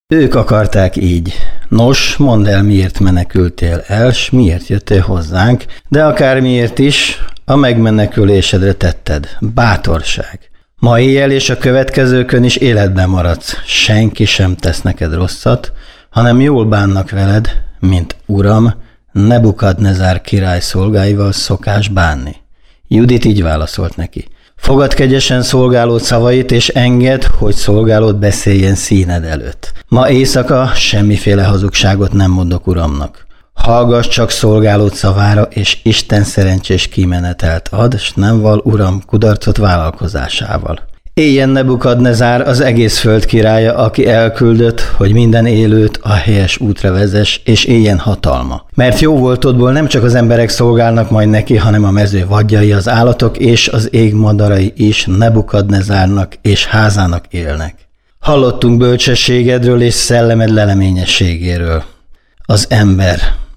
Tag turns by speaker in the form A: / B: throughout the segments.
A: Ők akarták így. Nos, mondd el, miért menekültél el, s miért jöttél hozzánk, de akármiért is, a megmenekülésedre tetted. Bátorság. Ma éjjel és a következőkön is életben maradsz. Senki sem tesz neked rosszat, hanem jól bánnak veled, mint Uram, Nebukadnezár király szolgáival szokás bánni. Judit így válaszolt neki. Fogadd kegyesen szolgálód szavait, és engedd, hogy szolgálód beszéljen színed előtt. Ma éjszaka semmiféle hazugságot nem mondok Uramnak. Hallgass csak szolgálód szavára, és Isten szerencsés kimenetelt ad, s nem val Uram kudarcot vállalkozásával. Éljen Nebukadnezár, az egész föld királya, aki elküldött, hogy minden élőt a helyes útra vezess, és éljen hatalma. Mert jó voltodból nem csak az emberek szolgálnak majd neki, hanem a mező vadjai, az állatok és az ég madarai is Nebukadnezárnak és házának élnek. Hallottunk bölcsességedről és szellemed leleményességéről. Az ember.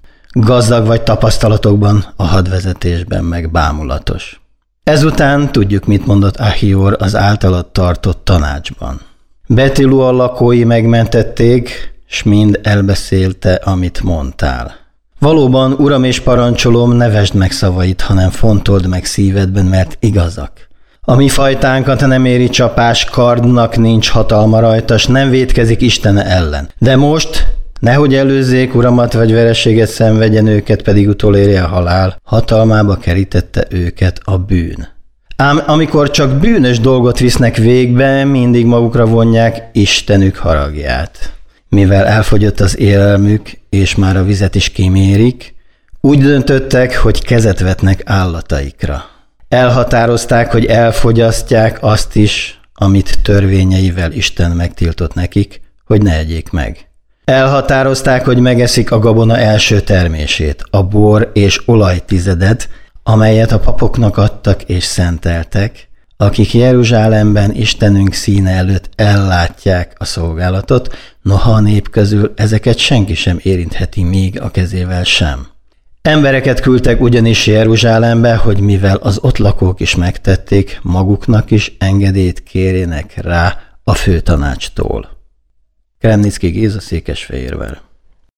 A: Gazdag vagy tapasztalatokban, a hadvezetésben meg bámulatos. Ezután tudjuk, mit mondott Achior az általad tartott tanácsban. Betilua lakói megmentették, s mind elbeszélte, amit mondtál. Valóban, Uram és parancsolom, ne vesd meg szavait, hanem fontold meg szívedben, mert igazak. A mi fajtánkat nem éri csapás, kardnak nincs hatalma rajta, s nem vétkezik Istene ellen. De most, nehogy előzzék Uramat, vagy vereséget szenvedjen, őket pedig utolérje a halál, hatalmába kerítette őket a bűn. Ám amikor csak bűnös dolgot visznek végbe, mindig magukra vonják Istenük haragját. Mivel elfogyott az élelmük, és már a vizet is kimérik, úgy döntöttek, hogy kezet vetnek állataikra. Elhatározták, hogy elfogyasztják azt is, amit törvényeivel Isten megtiltott nekik, hogy ne egyék meg. Elhatározták, hogy megeszik a gabona első termését, a bor és olajtizedet, amelyet a papoknak adtak és szenteltek, akik Jeruzsálemben Istenünk színe előtt ellátják a szolgálatot, noha a nép közül ezeket senki sem érintheti még a kezével sem. Embereket küldtek ugyanis Jeruzsálembe, hogy mivel az ott lakók is megtették, maguknak is engedélyt kérjenek rá a főtanácstól. Kremnicki Géza, Székesfehérvár.